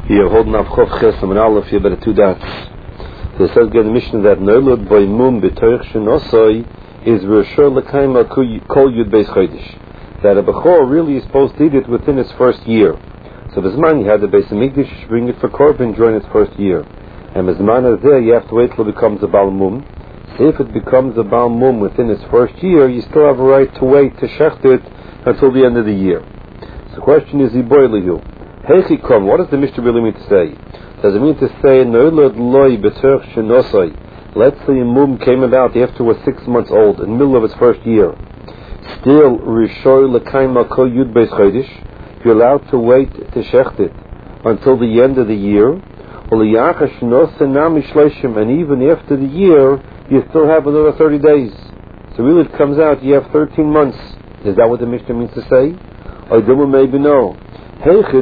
You're holding up Chof Chesam and Aleph here by the two dots. So it says again in the Mishnah that Neulad by Mum b'Torich Shenosoi is Rishor L'Kaima Kol Yud Beis Chodesh. That a Bechor really is supposed to eat it within its first year. So Bizman you had the Beis Hamikdash bring it for Korban during its first year. And Bizman is there, you have to wait till it becomes a Baal Mum. So if it becomes a Baal Mum within its first year, you still have a right to wait to shecht it until the end of the year. So the question is, Iboilihu. Heichikom, what does the Mishnah really mean to say? Does it mean to say, Neulad loy b'Torich shenosoi? Let's say a mum came about after it was 6 months old, in the middle of its first year. Still, Rishor L'Kaima Kol Yud Beis Chodesh, you're allowed to wait to shecht it until the end of the year. And even after the year, you still have another 30 days. So really it comes out, you have 13 months. Is that what the Mishnah means to say? Or maybe no. In a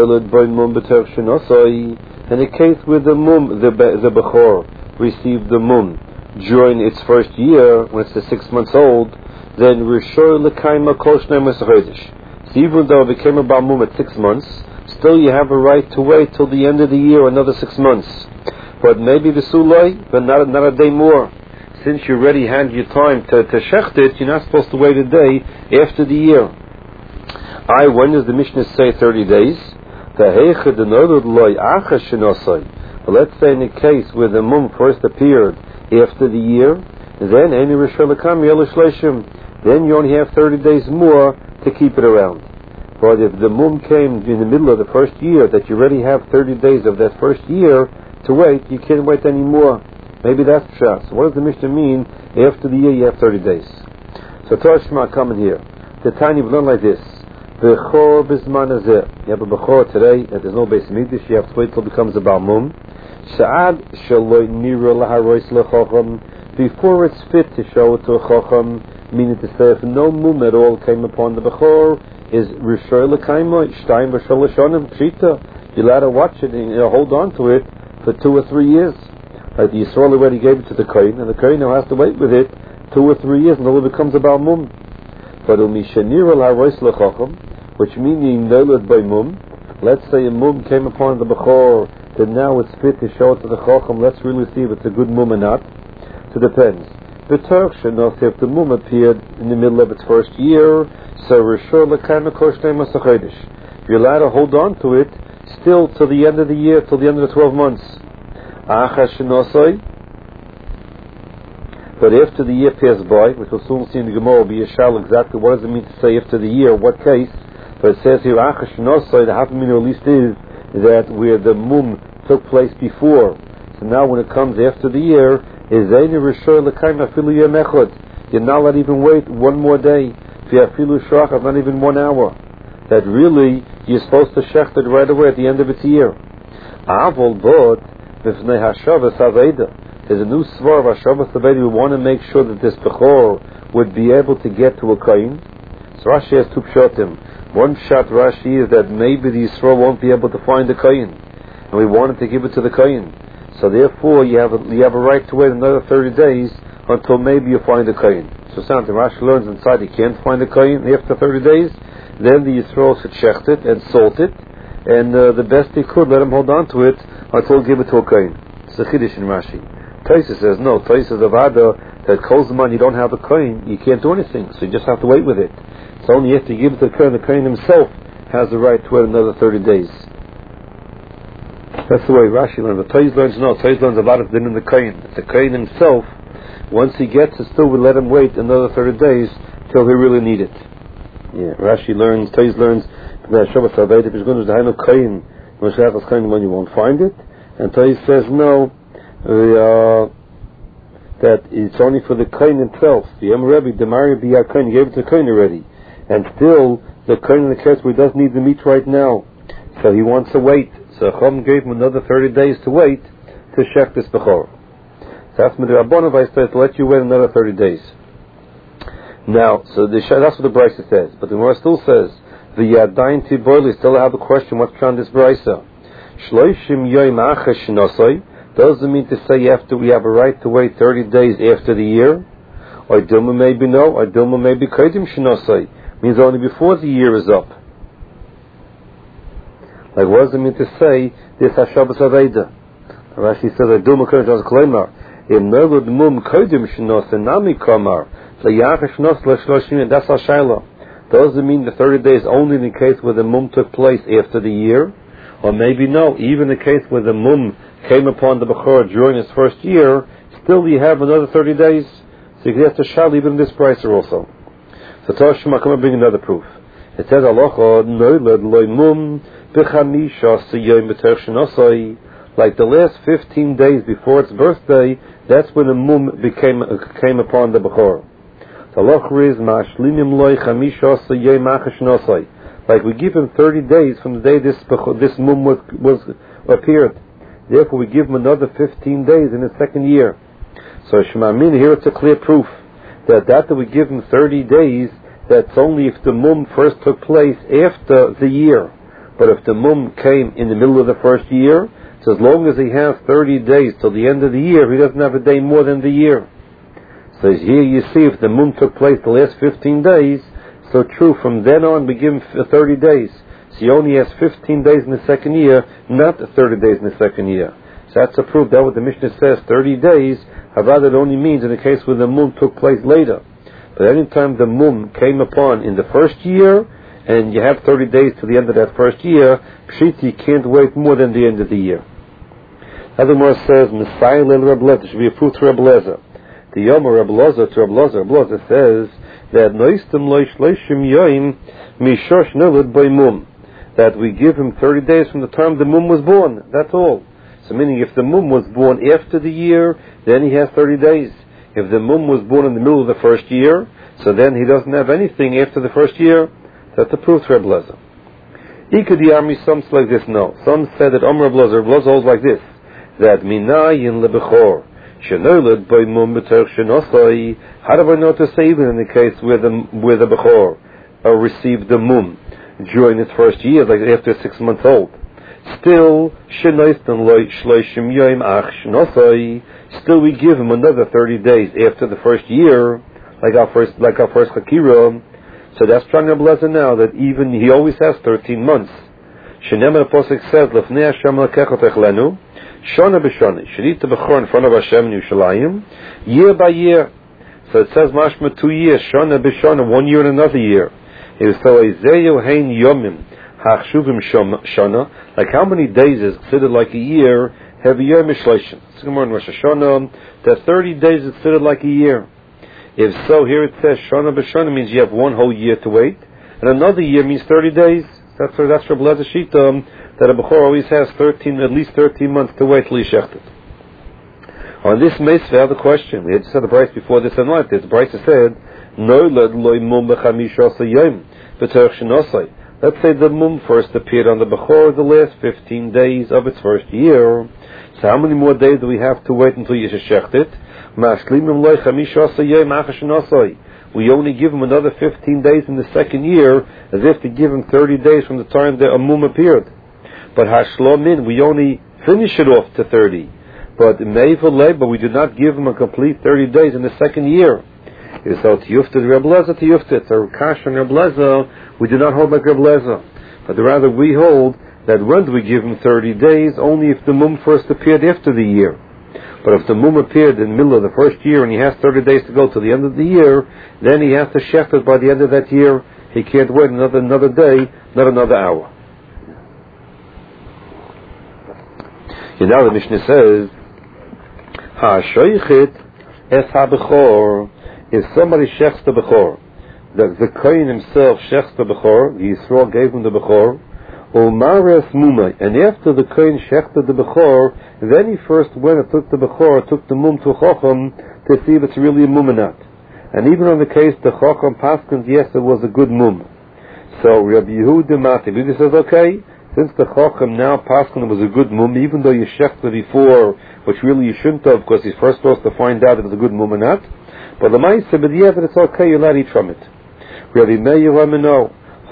case where the mum, the bechor, received the mum during its first year, when it's 6 months old, then Rishor L'Kaima Kol Shnei Chodesh. So even though it became a Baal Mum at 6 months, still you have a right to wait till the end of the year, another 6 months. But maybe the Sulai, but not a day more. Since you already had your time to shecht it, you're not supposed to wait a day after the year. When does the Mishnah say 30 days? But let's say in a case where the mum first appeared after the year, then you only have 30 days more to keep it around. But if the mum came in the middle of the first year, that you already have 30 days of that first year to wait, you can't wait any more. Maybe that's pshat. So what does the Mishnah mean? After the year you have 30 days. So Torah Shema coming here. The Tanya will learn like this. Bechor Bizman Azeh. You have a Bechor today, and there's no Beis Hamikdash, you have to wait till it becomes a Baal Mum. Sha'ad Shaloi Nira Laharois L'Chocham. Before it's fit to show it to a Chocham, meaning to say if no Mum at all came upon the Bechor, is Rishor L'Kaima, Shtayim V'Shol L'Shonim, Pshita. You're allowed to watch it and hold on to it for 2 or 3 years. Like the Yisrael already gave it to the Kohen, and the Kohen now has to wait with it 2 or 3 years until it becomes a Baal Mum. But which meaning Neulad by Mum. Let's say a Mum came upon the Bechor, that now it's fit to show it to the Chacham. Let's really see if it's a good Mum or not. So it depends. The Torch should know if the Mum appeared in the middle of its first year, so Rishor L'Kaima Kol Shnei Chodesh. You're allowed to hold on to it still till the end of the year, till the end of the 12 months. But after the year passed by, which we'll soon see in the Gemara, be a shal exactly what does it mean to say after the year, what case? But it says here, the half meaning at least is that where the mum took place before. So now when it comes after the year, is you're not allowed to even wait 1 more day. Not even 1 hour. That really, you're supposed to shecht it right away at the end of its year. There's a new svar of Hashavas Avedi. We want to make sure that this Bechor would be able to get to a Kohen. So Rashi has 2 pshatim. One pshat Rashi is that maybe the Yisrael won't be able to find the Kohen, and we wanted to give it to the Kohen. So therefore you have a right to wait another 30 days until maybe you find the Kohen. So something Rashi learns inside he can't find the Kohen after 30 days, then the Yisrael should shecht it and salt it, and the best he could let him hold on to it until he give it to a Kohen. It's a chiddush in Rashi. Taisa says no. Taisa the Vada that Kolzman you don't have a Kohen, you can't do anything, so you just have to wait with it. It's only you have to give it to the Kohen. The Kohen himself has the right to wait another 30 days. That's the way Rashi learns. But Taisa learns no. Taisa learns a lot of din in the Kohen. The Kohen himself, once he gets it, still will let him wait another 30 days till he really need it. Yeah, Rashi learns. Taisa learns that Shabbos Aved if he's going to the Kohen, when you won't find it, and Taisa says no. That it's only for the Kohen himself. The Rebbe, the Mari B'Yar Kohen, gave it to the Kohen already. And still, the Kohen in the case where he doesn't need the meat right now. So he wants to wait. So Chum gave him another 30 days to wait to shecht this Bechor. So that's the Rabbanah says to let you wait another 30 days. Now, so that's what the Brisa says. But the Gemara still says, the Yadayin Tiboili still have a question, what's on this Brisa? Shloishim Yoim Achash Nosoi. Doesn't mean to say we have a right to wait 30 days after the year. Or Dilma maybe no, or Dilma maybe Kodim Shinosai. Means only before the year is up. Like, what does it mean to say this HaShabbos Aveda? Rashi says, I do Makar Shas Kleimar. Im Nerlud Mum Kodim Shnos and Nami Kamar. L'Yach Shnos L'Shloshim. That's our Shaila. Does it mean the 30 days only in the case where the Mum took place after the year? Or maybe no, even the case where the Mum came upon the Bechor during his first year, still you have another 30 days. So you can have to Shaila even in this price also. So Toshima, come and bring another proof. It says, Alocha Nerlud Loi Mum B'chamisha Siyom B'terch Shnosai. Like the last 15 days before its birthday, that's when the mum came upon the Bechor. Like we give him 30 days from the day this mum was appeared. Therefore we give him another 15 days in his second year. So Shemamin, here it's a clear proof that we give him 30 days, that's only if the mum first took place after the year. But if the mum came in the middle of the first year, so as long as he has 30 days till the end of the year, he doesn't have a day more than the year. So here you see, if the mum took place the last 15 days, so true, from then on we give him 30 days. So he only has 15 days in the second year, not 30 days in the second year. So that's a proof that what the Mishnah says, 30 days, Havad, it only means in the case where the mum took place later. But any time the mum came upon in the first year, and you have 30 days to the end of that first year, Pshiti can't wait more than the end of the year. Other more says, Messiah Lel Reb Lezer, should be approved to Reb Lezer. The Yom Reb Lezer to Reb Lezer. Reb Lezer says that Noistem Lo Shloshim Yoim Mishosh Nolad By Mum, that we give him 30 days from the time the mum was born. That's all. So meaning if the mum was born after the year, then he has 30 days. If the mum was born in the middle of the first year, so then he doesn't have anything after the first year. That's the proof to Reb Lezer. Ikadiyami, some say like this, no. Some said that Reb Lezer holds like this, that Minayin lebechor shenolad by mum b'terch shenosai. How do I know to say even in the case where the bechor received the mum during its first year, like after 6 months old? Still shenoistan loy shloishim yoim ach shenosai. Still we give him another 30 days after the first year, like our first chakira. So that's trying to bless now that even he always has 13 months. Shenem the Pasuk says lefnei Hashem lekechot echlenu. Shana b'shana, Shanita b'chor in front of Hashem in Yerushalayim, year by year. So it says mashma 2 years, Shana b'shana, 1 year and another year. It was so Ezeyu hein yomim hachshuvim shana, like how many days is considered like a year? Have a year mishleishim. It's more in Rosh Hashanah that 30 days is considered like a year. If so, here it says Shana b'shana means you have 1 whole year to wait, and another year means 30 days. That's Reb Lezer Shita, that a Bechor always has at least 13 months to wait till he's shechted. On this Meisveh, I have a question. We had just had a price before this and like this. The price said, let's say the mum first appeared on the Bechor the last 15 days of its first year. So how many more days do we have to wait until you shecht it? We only give him another 15 days in the second year, as if to give him 30 days from the time the mum appeared. But Hashlomin, we only finish it off to 30. But we do not give him a complete 30 days in the second year. So Tiyuftet Reb Lezer Tiyuftet. So Kash and Reb Lezer, we do not hold like Reb Lezer. But rather we hold that when do we give him 30 days? Only if the mum first appeared after the year. But if the mum appeared in the middle of the first year and he has 30 days to go to the end of the year, then he has to shecht it by the end of that year. He can't wait another day, not another hour. And now the Mishnah says, Ha-shoichit es ha-bechor, if somebody shechts the bechor, the kohen himself shechts the bechor, the Yisrael gave him the bechor, umares mumay, and after the kohen shechted the bechor, then he first went and took the bechor, took the mum to Chacham to see if it's really a mum or not. And even on the case, the Chacham paskins, yes, it was a good mum. So Rabbi Yehuda Mati, Yehuda says, okay, since the Chacham now paskin was a good mum, even though you shechted before, which really you shouldn't have, because he's first supposed to find out if it's a good mum or not. But the Ma'aseh, but yeah, that it's okay, you're allowed to eat from it. Rabbi Meir Ramino,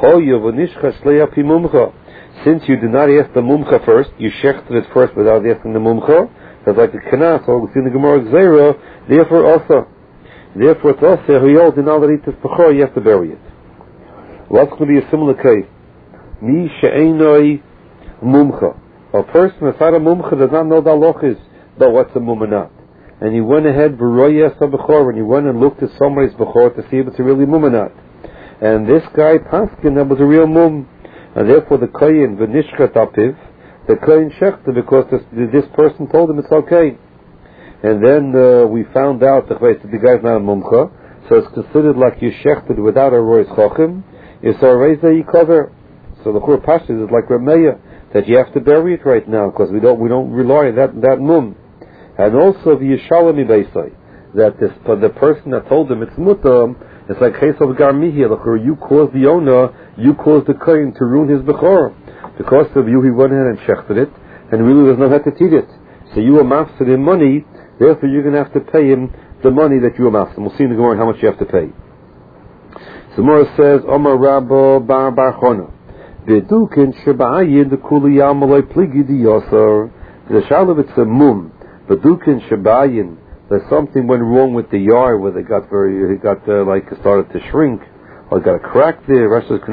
since you did not ask the mumcha first, you shechted it first without asking the mumcha. That's like the kanas, or we see in the Gemara Gzeira. Therefore, it's also who yelled in all that eat this bechor, you have to bury it. What's going to be a similar case? Mi she'enoi mumcha. A person that's not a mumcha does not know the halachas about what's a mum or not. And he went ahead v'royes b'chor, and he went and looked at somebody's b'chor to see if it's a really mum or not. And this guy paskin that was a real mum, and therefore the kohen v'nishkat apiv, the kohen shechta, because this person told him it's okay. And then we found out that the guy's not a mumcha, so it's considered like you shechted without a rois chochem. It's a reza yikover. So the chur pashtus is like Rameya, that you have to bury it right now because we don't rely on that mum. And also the Yishalami Beisai, that the person that told him it's mutam, it's like Chesav Garmihi, you caused the owner, you caused the kohen to ruin his bechor. Because of you, he went ahead and shechted it, and really was not had to teach it. So you were mafsid in money, therefore you're going to have to pay him the money that you were mafsid. We'll see in the Gemara how much you have to pay. So Mora says, Omar Rabbo Bar Chona, Bedukin Shaba'ayin the Kuli Yamaloi Pligi di Yosar. The Shalav it's a mum. Bedukin Shaba'ayin, there's something went wrong with the yard where it started to shrink, or got a crack there. Rashi says,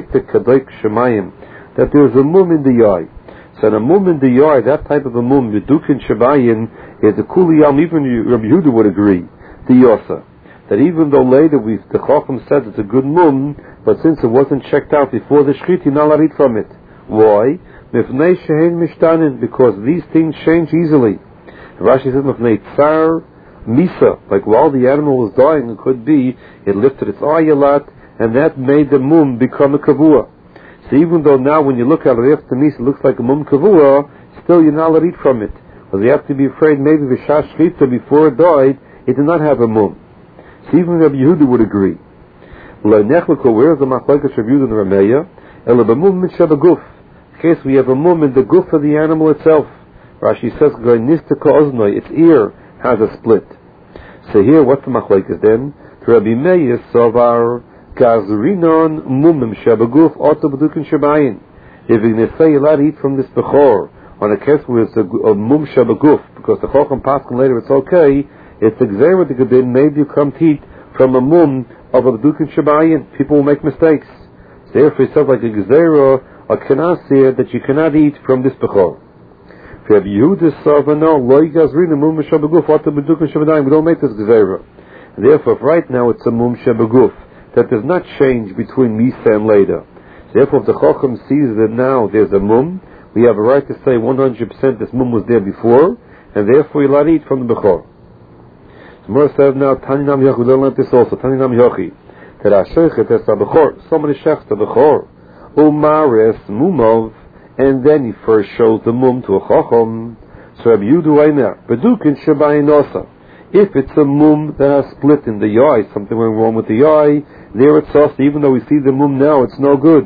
that there was a mum in the yard. So the mum in the yard, that type of a mum, Bedukin Shaba'ayin, is a Kuli Yam, even Rabbi Yehuda would agree, the Yosar. That even though later the Chacham said it's a good mum, but since it wasn't checked out before the shchit, you're not allowed to eat from it. Why? Because these things change easily. Rashi says, tsar misa, like while the animal was dying, it could be, it lifted its eye a lot, and that made the mum become a kavua. So even though now when you look at it after misa, it looks like a mum kavua, still you're not allowed to eat from it. Because you have to be afraid maybe the shash shchita, before it died, it did not have a mum. So even Rabbi Yehuda would agree. Where is the machlokes Rabbi Yehuda and Rameya? Ela b'mum min shebaguf. In case we have a mum in the guf of the animal itself. Rashi says, its ear has a split. So here, what's the machlokes then? Rabbi Meir savar gazrinon mumim shebaguf oto b'dukin shebayin. If you're going to say you're allowed to eat from this bechor on a case where it's a mum shebaguf, because the chacham paskin later it's okay, it's the gzeira the gedin, maybe you come to eat from a mum of a b'dukin shebayin. People will make mistakes. So therefore it says like a gzeira, a kanasir, that you cannot eat from this bechor. We don't make this gzeira. Therefore, if right now it's a mum shebaguf, that does not change between misa and later. Therefore, if the chacham sees that now there's a mum, we have a right to say 100% this mum was there before, and therefore you're allowed to eat from the bechor. So Mora says now, Taninam Yochi, we learned this also, Taninam Yochi, that Ashochet es ha-bechor, somebody shechs the bechor, umares mumov, and then he first shows the mum to a chacham. So Rabbi Yehuda Eimer, Bedukin shebayin osa. If it's a mum that has split in the eye, something went wrong with the eye, there it's osa. Even though we see the mum now, it's no good.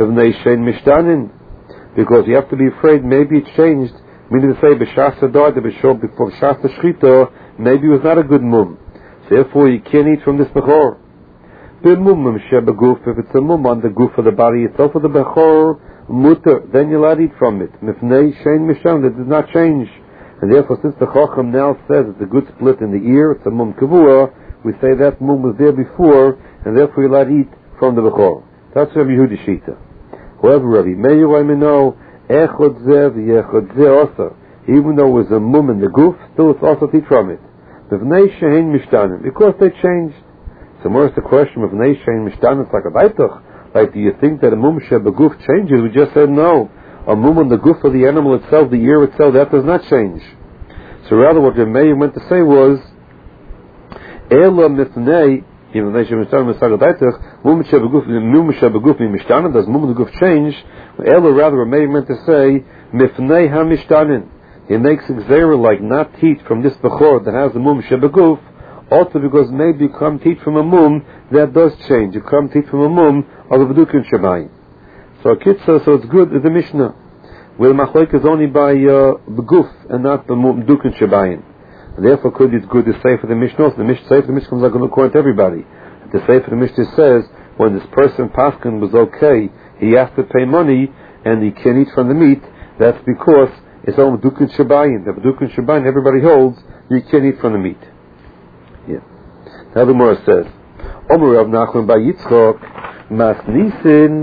Because you have to be afraid maybe it changed. Meaning to say, b'shas died, b'shas shchita, maybe it was not a good mum. So therefore, you can't eat from this bechor. B'mumim shebaguf, if it's a mum on the goof of the body itself of the bechor, mutter, then you're allowed to eat from it. Mifnei shein misham, that does not change. And therefore, since the chacham now says it's a good split in the ear, it's a mum kavua, we say that mum was there before, and therefore you're allowed to eat from the bechor. That's Rabbi Yehuda Shita. However, Rabbi Meir, I know, echod zev yechod zeh also. Even though it was a mum in the goof, still it's also to eat from it. Mifnei shein mishtanim, because they changed. So more is the question of Mifnei shein mishtanim, it's like a baitach. Like, do you think that a mum shebaguf changes? We just said no. A mum on the goof of the animal itself, the ear itself, that does not change. So rather what Rameya meant to say was, Ela mifnei, even though mum shebaguf mishtanim, does mum on the goof change? Ela rather Rameya meant to say, mifnei ha-mishtanim. He makes a gzeira like not teach from this bechor that has the mum shebaguf, also because maybe you come teach from a mum that does change. You come teach from a mum of a b'dukin shebayim. So Kitzah, so it's good as the Mishnah, where the machlok is only by beguf and not the b'dukin shebayim. Therefore, it's good to say for the Mishnah. So the Mishnah say for the Mishnah comes like according to everybody. To say for the Mishnah says when this person paskin was okay, he has to pay money and he can't eat from the meat. That's because it's only b'dukin shebayim. The b'dukin shebayim everybody holds you can't eat from the meat. Yeah. Now the Gemara says, Omer Rav Nachman by Yitzchok, Masnisin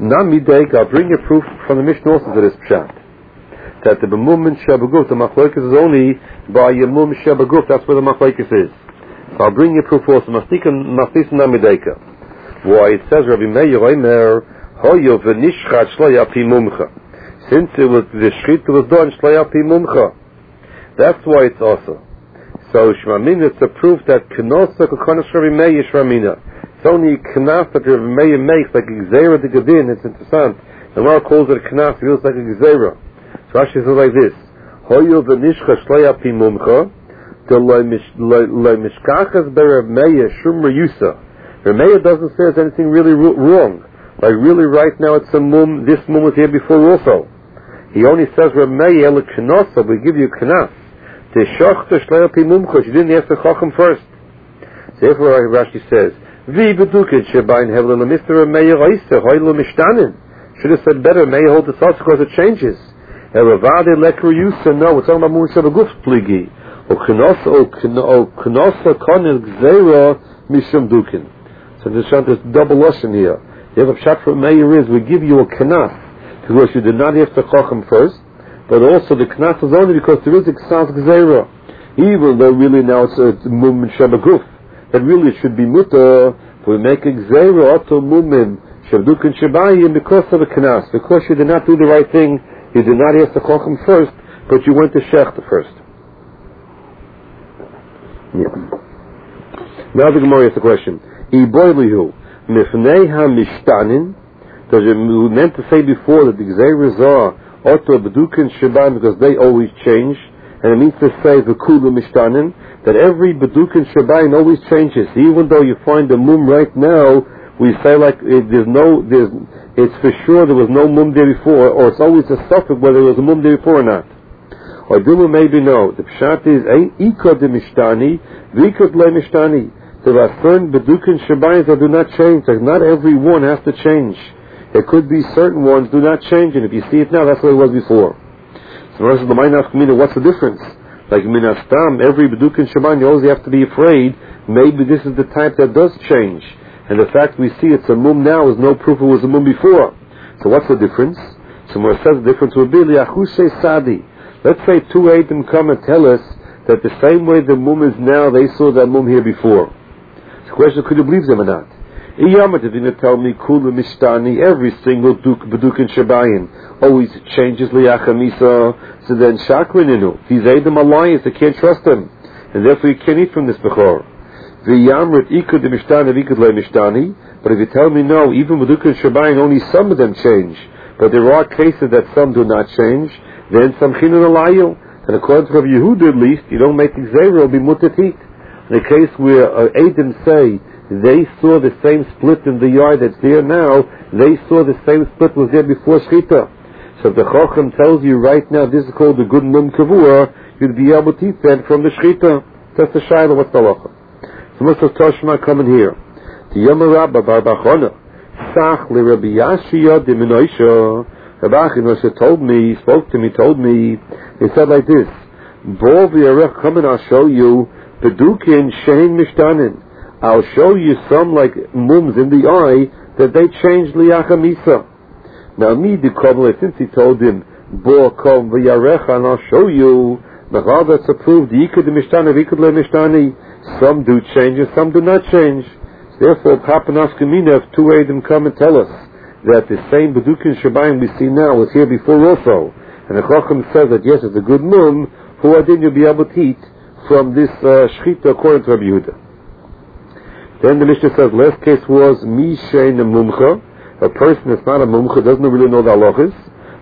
Namidek, I'll bring you proof from the Mishnah also to this pshat. That the B'mum and Shabaguf, the Machlokes is only by Yemum Shabaguf, that's where the Machlokes is. So I'll bring you proof also. Mastis Namideka. Why it says Rabbi Meir Omer, Hoyo v'nishchat shloya pi mumcha. Since it was, the shchita was done shloya pi mumcha. That's why it's also. So Shmamina, it's a proof that Kenosa Kokonos Rabbi Meir Shmamina. It's only Knas that Rabbi Meir makes, like Gzeira de Gadin. It's interesting. The Gemara calls it a Knas, it feels like a Gzeira. So Rashi says like this: Hoyo v'nishcha shloya pi mumcha, de lo mishkachas be Rabbi Meir shum reyusa. Rabbi Meir doesn't say there's anything really wrong. Like really, right now it's a mum. This mum was here before also. He only says Rabbi Meir le Kenosa. We give you Knas. The shochta shloya pi mumcha. She didn't ask the chacham first. Therefore, Rashi says, "Vi bedukin shebayin hevle lemister Meir oisa hoylo mishtanin." Should have said better. Meir hold the thoughts because it changes. Eravade lekru yusa. No, it's talking about mum shabaguf pligi. O kenosa konil gzeira mishum dukin. So there's double lesson here. The other pshat from Meir is we give you a knas because you did not have to chacham first, but also the knas is only because there is a ksas gzeira. Even though really now it's mum shabaguf, that really it should be muta. We make a gzeira auto mumim shabdukin shabayim because of the knas, because you did not do the right thing. You did not have to chacham first, but you went to shechta first. Yeah. Now the Gemara asks the question: Iboilihu mifnei ha-mishtanin. Does it meant to say before that the gzeiras are auto bedukin shabayim because they always change, and it means to say v'kulu mishtanin that every bedukin shabayim always changes, even though you find the mum right now. We say like it's for sure there was no mum there before, or it's always a suffix whether there was a mum there before or not. Or Dilma maybe no. The pshat is ikod de mishtani, vikod le mishtani. There are certain bedukin shabayim that do not change. Like not every one has to change. There could be certain ones do not change, and if you see it now, that's what it was before. So what's the difference? Like minastam, every bedukin shabayim you always have to be afraid. Maybe this is the type that does change. And the fact we see it's a mum now is no proof it was a mum before. So what's the difference? So where it says the difference would be liachushe sadi. Let's say two Eidim come and tell us that the same way the mum is now, they saw that mum here before. The question: could you believe them or not? Iyamat didn't tell me kula mishtani. Every single bedukin shabayim always changes liachamisa. So then shakrininu. These Eidim are liars. They can't trust them, and therefore you can't eat from this bechor. But if you tell me no, even with Dukan Shabayim, only some of them change, but there are cases that some do not change, then some chinun alayu. And according to Rabbi Yehuda, at least, you don't make Gzeira, it'll be mutatit. In a case where Eidim say they saw the same split in the yard that's there now, they saw the same split was there before Shchita. So if the Chacham tells you right now this is called the good mum kavua, you'd be able to eat that from the Shchita. That's the Shaila, what's the halacha? So Mr. Toshma coming here. The Yomarabba Bar Bachona Sach li Rabbi Yashia de Minoisha. Rabbi Achinoisha told me, spoke to me, told me, he said like this: Bo v'yarech, come and I'll show you Bedukin Shein Mishtanin. I'll show you some like mums in the eye that they changed liachamisa. Now me the Kabbalah, since he told him Bo kom v'yarech, and I'll show you. Nachal that's approved. Yikad Mishtani, Yikad le Mishtani. Some do change and some do not change. Therefore, Papanaskamina, if two Eidim come and tell us that the same Bedukin Shabayim we see now was here before also, and the Chacham says that yes, it's a good mum, who then you'll be able to eat from this Shchita according to Rabbi Yehuda. Then the Mishnah says, last case was Mishein Mumcha, a person that's not a Mumcha, doesn't really know the halachas.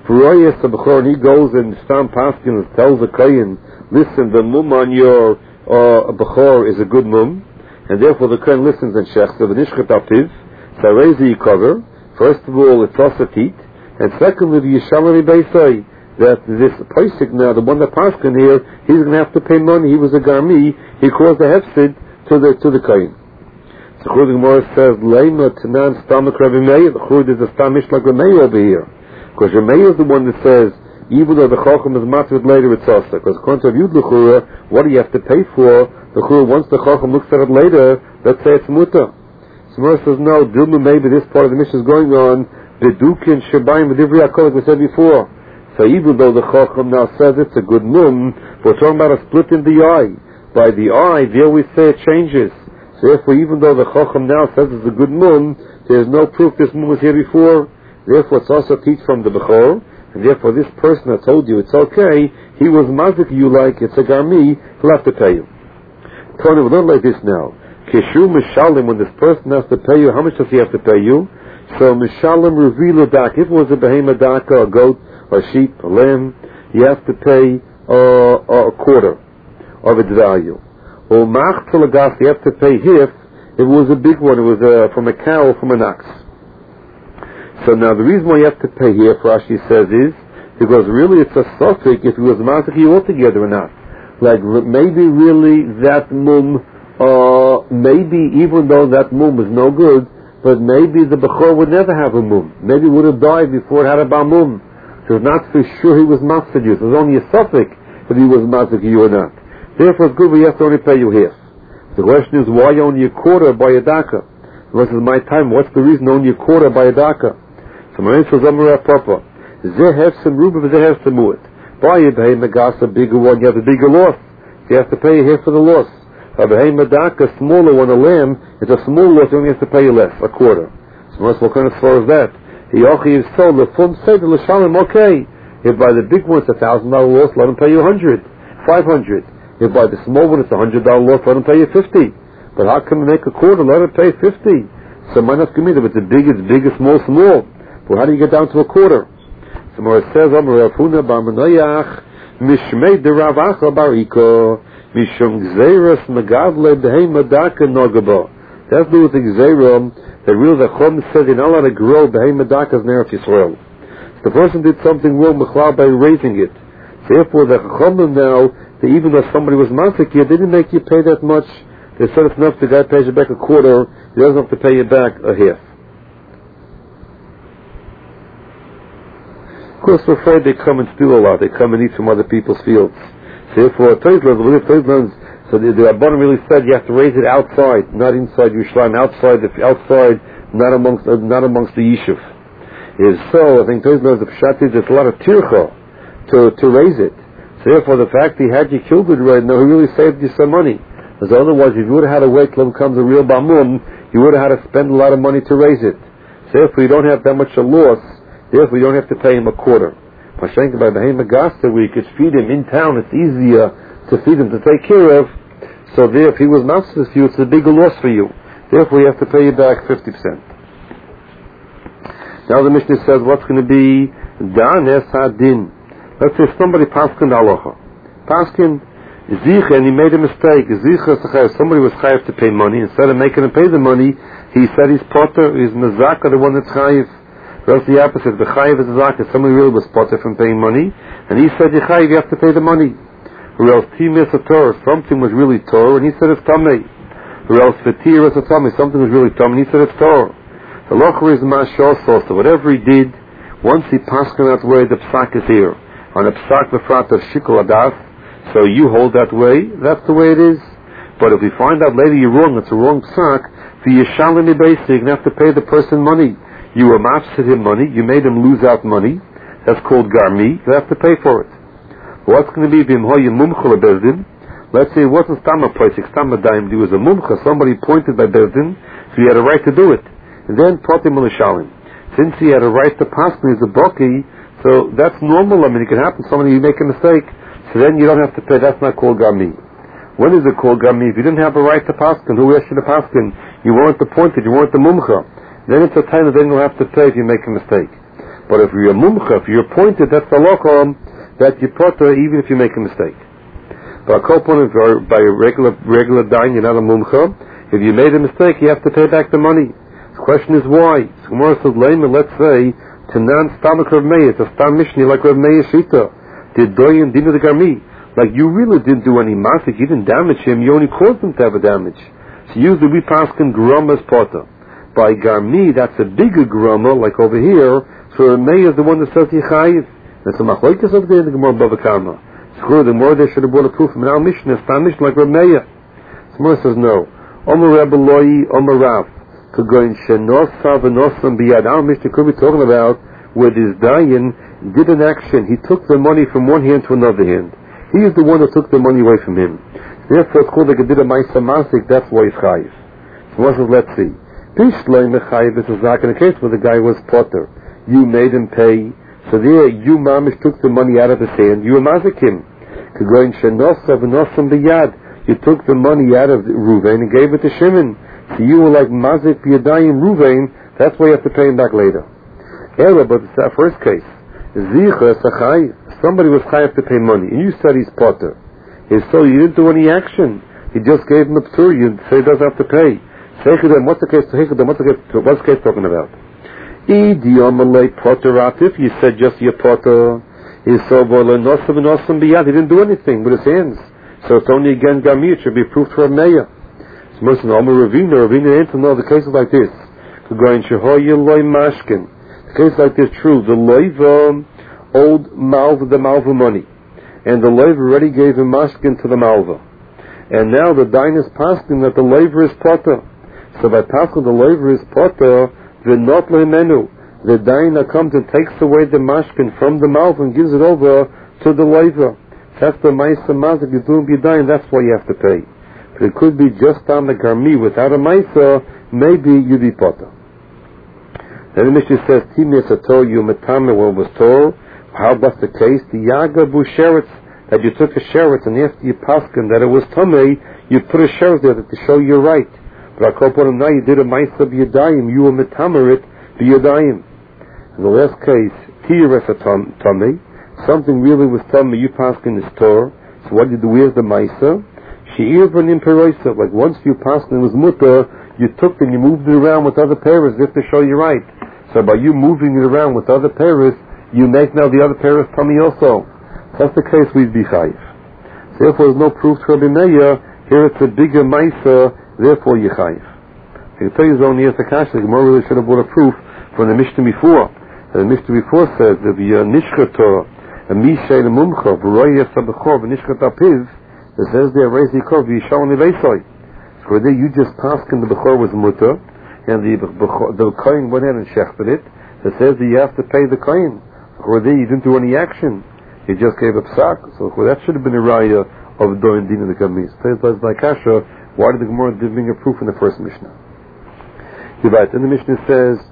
And he goes and Stam Paskin and tells the Kayin, listen, the mum on your Bechor is a good mum, and therefore the Kayin listens and shechs of the Nishchat Aptiv, Sarezi cover. First of all, it's Osatit, and secondly, the Yishamari Beisai, that this Paisik now, the one that Paskin here, he's going to have to pay money. He was a Garmi, he caused a hefsid to the Kayin. So the Gemara says, Leima Tanan Stamak Rabbi Meir, the Churd is a Stamish like Rabbi Meir over here. Because Remeir is the one that says, even though the Chacham is matrid later, it's also. Because according to Yud L'Chura, what do you have to pay for? The Chura, once the Chacham looks at it later, let's say it's muta. Samar says, no, Dilma, maybe this part of the mission is going on, Bedukin Shabayim V'Divri HaKol, like we said before. So even though the Chacham now says it's a good mum, we're talking about a split in the eye. By the eye, there we say it changes. So therefore, even though the Chacham now says it's a good mum, there's no proof this mum was here before. Therefore, it's also teach from the Bechor, and therefore this person that told you it's okay, he was mazik you like it's a garmi, he'll have to pay you. Tony, we don't like this now. Kishu Mishalim, when this person has to pay you, how much does he have to pay you? So Mishalim Revilu Dak, if it was a behema daka, a goat, a sheep, a lamb, you have to pay a quarter of its value. Or Mach Tzalagas, you have to pay hif, if it was a big one, it was from a cow or from an ox. So now the reason why you have to pay here, Rashi says, is because really it's a suffix if it was Mazaki altogether or not. Like maybe really that mum, maybe even though that mum was no good, but maybe the Bechor would never have a mum. Maybe it would have died before it had a mum. So it's not for sure he was Mazaki you. So it's only a suffix if he was Mazaki you or not. Therefore it's good we have to only pay you here. The question is why only a quarter by a daka? This is my time. What's the reason only a quarter by a daka? So my answer is Amara Papa. Zehev some ruba, zehev some mu'at. Buy a behema gas, a bigger one, you have a bigger loss. So you have to pay here for the loss. A behema daka, a smaller one, a lamb, it's a small loss, you only have to pay less, a quarter. So what kind of far is that? Yochi is sold, the fum said, the l'shalim, okay. If by the big one it's $1,000 loss, let him pay you 100, 500. If by the small one it's $100 loss, let him pay you 50. But how can we make a quarter? Let him pay 50. So might not give me that if it's big, small, small. Well, how do you get down to a quarter? So more it says, Amar Rav Huna bar Menayach, Mishmei de Rav Acha bar Iko, Mishum Gzeiras Megadle Behema Daka Nogaba. That's to do with the Gzeira, that really the Chum said you're not allowed to grow Behema Dakas in Eretz Yisrael. So the person did something wrong by raising it. Therefore, the Chum now, that even though somebody was Masik, they didn't make you pay that much. They said it's enough, the guy pays you back a quarter, he doesn't have to pay you back a half. Of course, we're afraid they come and steal a lot. They come and eat from other people's fields. Therefore, so the Rabbanan really said you have to raise it outside, not inside Yerushalayim, outside, not amongst the Yishuv. If so, I think the Pshat is there's a lot of tircha to raise it. So therefore, the fact he had you killed it right now, he really saved you some money. Because otherwise, if you would have had to wait till it comes a real Bamum, you would have had to spend a lot of money to raise it. So therefore, you don't have that much a loss. Therefore, you don't have to pay him a quarter. Pashenka by Behema Gasta, where you could feed him in town, it's easier to feed him, to take care of. So there, if he was master's for you, it's a bigger loss for you. Therefore, you have to pay you back 50%. Now the Mishnah says, what's going to be Danes Hadin? Let's say somebody Paskin Aloha. Paskin Zicha, and he made a mistake. Zicha, somebody was chayiv to pay money. Instead of making him pay the money, he said he's potter, he's Mazaka, the one that's chayiv. That's the opposite. The chayiv is Zaka. Somebody really was potter from paying money, and he said, you chayiv, you have to pay the money. Or else Timis a Torah, something was really Torah, and he said it's Tamei. Or else Fatir is a Tamei, something was really Tamei, and he said it's Torah. The Locher is Mashal also. Whatever he did, once he passed in that way, the Psak is here. On a Psak Befrat of Shikol Adas, so you hold that way, that's the way it is. But if we find out later you're wrong, it's a wrong Psak, for Yeshalini basic, you're going to have to pay the person money. You were mafsid him money, you made him lose out money, that's called Garmi, you have to pay for it. What's going to be Bimhoya Mumchel Bezdin? Let's say it wasn't Stama Poisik, Stama Daim, he was a Mumcha, somebody pointed by Bezdin, so he had a right to do it. And then Pratim Ulishalim. Since he had a right to pass me as a Boki, so that's normal, I mean it can happen, somebody you make a mistake, so then you don't have to pay, that's not called Garmi. When is it called Garmi? If you didn't have a right to paskin, who asked you to paskin? You weren't appointed, you weren't the Mumcha. Then it's a time that then you'll have to pay if you make a mistake. But if you're a Mumcha, if you're appointed, that's the locham, that you potter even if you make a mistake. But a component by a regular dine, you're not a Mumcha. If you made a mistake, you have to pay back the money. The question is why? So Gemara says, let's say, Tanan Stamak Rav Meir, it's a Stam Mishnah like Rav Meir Shita. Did Doyen Dina the Garmi. Like you really didn't do any masik, you didn't damage him, you only caused him to have a damage. So usually we pass him Grama's potter. By Garmi, that's a bigger Grama, like over here, so Rav Meir is the one that says Yechayiv. That's a Machlokes over there in the Gemara Bava Kama. So the more they should have brought a proof from our Mishnah, Stam Mishnah like Rav Meir. So Gemara says no. Omer Rebbe Loi, Omer Rav. Kagoin Shenosav and Osam Biyad. Our Mishnah could be talking about where this Dayan did an action. He took the money from one hand to another hand. He is the one who took the money away from him. Therefore, it's called like a did a Maisa Masik. That's why he's chayiv. So let's see. Pishloi Mechayiv. This is not in a case where the guy was potter. You made him pay. So there, you mamish took the money out of his hand. You mazik him. Kagoin Shenosav and Osam Biyad. You took the money out of Ruvain and gave it to Shimon. So you were like mazik biyadayim Ruvain. That's why you have to pay him back later. Ela, but it's that first case. Zicha Sachayiv. Somebody was chayav to pay money, and you said he's potter. So you didn't do any action. He just gave him a p'tur. You say he doesn't have to pay. What's the case? What's the case talking about? If you said just your potter, he didn't do anything with his hands. So it's only again Gami. It should be proof for a mayor. So most of Ravina ain't to know the cases like this. The case like this, true. The loiva owed the malva money, and the loiva already gave him mashkin to the malva, and now the dain is pasking that the loiva is potter. So by pasking the loiva is potter, the not leimenu, the dain comes and takes away the mashkin from the malva and gives it over to the loiva. That's the maisa mazik you do b'dain. That's why you have to pay. But it could be just on the garmi without a maisa. Maybe you'd be potter. Then the Mishnah says, Timias ator you metame when it was told. How about the case? The yaga busheretz, that you took a sheretz and after you paskin that it was tamei, you put a sheretz there to show you're right. But I call upon him now, you did a maisa b'yadayim, you were metamerit b'yadayim. In the last case, tiyeres tamei, something really was tamei, you paskin this Torah. So what do you do? Where's the maisa? She'ir v'nim peroisa, like once you paskin it was mutter, you took and you moved it around with other pairs just to show you right. So by you moving it around with other pairs, you make now the other pair of tummy also. That's the case we'd be chayiv. Therefore, there's no proof to Rabbi Meir. Here it's a bigger maisa, therefore you chayiv. I can tell you only as a kasha. The Gemara really should have brought a proof from the Mishnah before. The Mishnah before says that the nishkat Torah, a mishay the mumcha, v'roy yasabachor, v'nishkat apiv. It says there, raise the kor v'yishalom iveisoi. So there you just paskin the bechor was mutter, and the kohen went ahead and shechted it. It says that you have to pay the kohen. Or there you didn't do any action. You just gave a psak. So that should have been a raya of doin din in the kamis. Says like Kasha, why did the Gemara bring a proof in the first Mishnah? You're right. And the Mishnah says,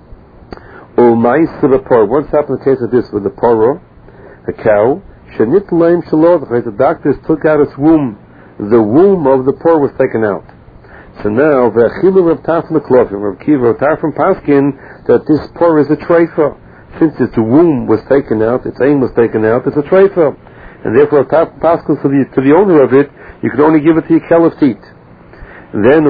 "O ma'isa b'par." Once happened the case of this with the paro, a cow. Shenit leim shalod. The doctors took out its womb. The womb of the paro was taken out. So now v'achilu Rav Tarfon l'klovim. Rav Kiva Rav Tarfon paskin that this paro is a treifa. Since its womb was taken out, its aim was taken out, it's a treifa. And therefore, Pascal to the owner of it, you can only give it to your kelef teat. Then,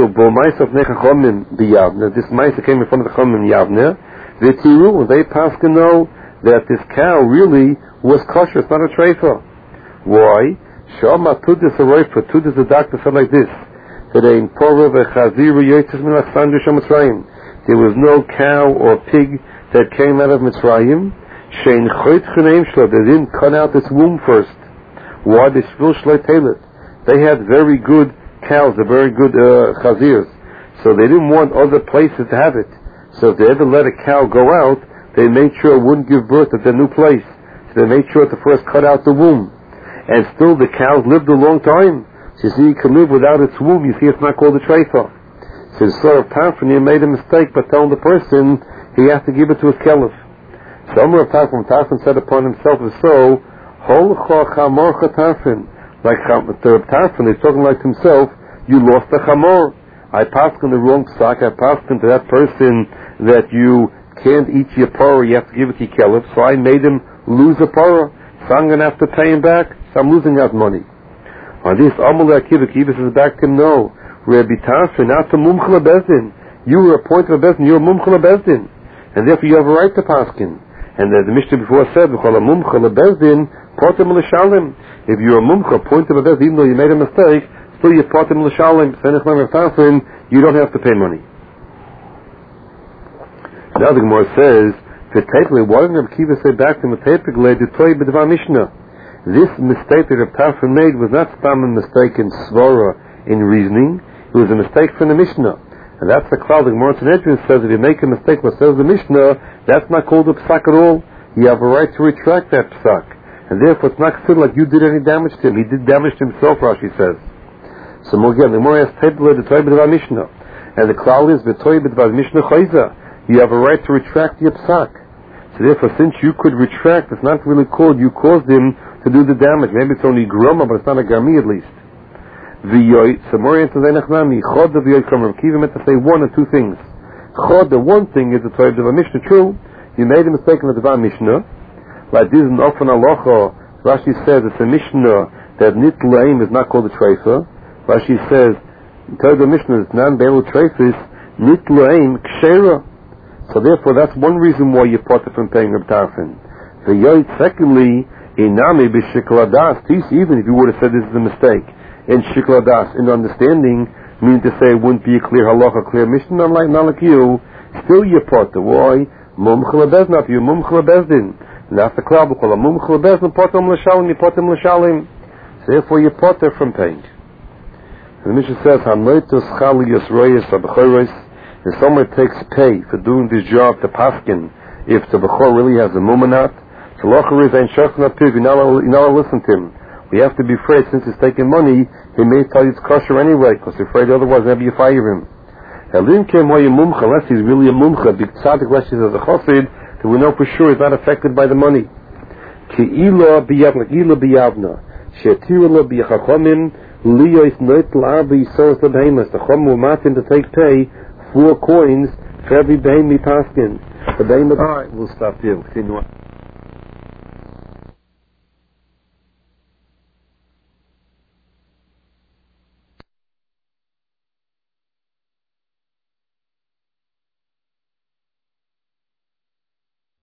this mice came in front of the chomim yavne, the tiru, they Pascal know that this cow really was kosher, it's not a treifa. Why? Shama tudis a roifa, tudis the doctor said like this, that in Porov a chaziru yoytis min achsandu shamatzrayim. There was no cow or pig that came out of Mitzrayim, shein choyt chuneim shlo, they didn't cut out its womb first. Why? They shvil shloi telet. They had very good cows, very good chazirs, so they didn't want other places to have it. So if they ever let a cow go out, they made sure it wouldn't give birth at their new place. So they made sure to first cut out the womb. And still the cows lived a long time. So you see, you can live without its womb. You see, it's not called a treifa. So the sort of Tarfon made a mistake by telling the person he has to give it to his kelef. So Amar Tarfon said upon himself as so, Holcha chamorcha Tarfon. Like the Tarfon is talking like to himself, you lost the chamor. I passed on the wrong psak. I passed into that person that you can't eat your parah, you have to give it to your kelef. So I made him lose a parah. So I'm going to have to pay him back. So I'm losing out money. On this, Amar Akiva says back to him, no. Rabbi Tarfon, not to mumchla bezdin. You were appointed a bezdin. You're a mumchla bezdin. And therefore you have a right to paskin. And the Mishnah before said, if you're a mumcha, appointed a bezdin, even though you made a mistake, still you're potem l'shalim. You don't have to pay money. Now the Gemara says, why didn't Reb Kiva say back to Mishnah? This mistake that Reb Tarfon made was not a mistake in svara, in reasoning. It was a mistake from the Mishnah. And that's the cloud. The Gemara Sanhedrin says if you make a mistake, what says the Mishnah, that's not called a psak at all. You have a right to retract that psak. And therefore it's not considered like you did any damage to him. He did damage to himself, Rashi says. So more again, the Gemara has Tebele, the Toy B'Dvar Mishnah. And the cloud is V'Toy B'Dvar Mishnah Chayza. You have a right to retract your psak. So therefore, since you could retract, it's not really called you caused him to do the damage. Maybe it's only groma, but it's not a garmi at least. V'yoy, so more into Zaynachnami, Chod the V'yoy Kamer, Kiva meant to say one or two things. Chod, the one thing is the Toy B'Dvar Mishnah, true. You made a mistake in the Dvar Mishnah. Like this in Ofan Alocha, Rashi says it's a Mishnah that Nit L'Aim is not called a Treifa. Rashi says, Toy B'Dvar Mishnah is non-Beilu Treifis, Nit L'Aim Kshera. So therefore, that's one reason why you part from paying Reb Tarfon. V'yoy, secondly, Inami b'Shikol Hadas, even if you would have said this is a mistake, in Shikol Hadas, in understanding, meaning to say it wouldn't be a clear halacha, clear mission, not like you, still you part. Why? Mumch lebezdin, you mumch lebezdin. And that's the cloud, we call a mumch lebezdin, partam l'shalim, you partam l'shalim. So therefore you part from paying. And the Mishnah says, Hanoitos chali yosroyes abachorois. If someone takes pay for doing this job to paskin, if the bechor really has a mumanat, so locher is ein shachna piv, you're not allowed to listen to him. We have to be afraid, since he's taking money, he may tell you it's kosher anyway, because you're afraid otherwise maybe you fire him. Elim kem hoye mumcha, unless he's really a mumcha, big tzaddik, unless he's a chassid, then we know for sure he's not affected by the money. Ki ila biyavna, she'etiru lo biyachachomim, liyois noit l'arba yisoros lebehemas. The chom will mat him to take pay 4 coins for every behem paskin. Alright, we'll stop here. We'll continue on.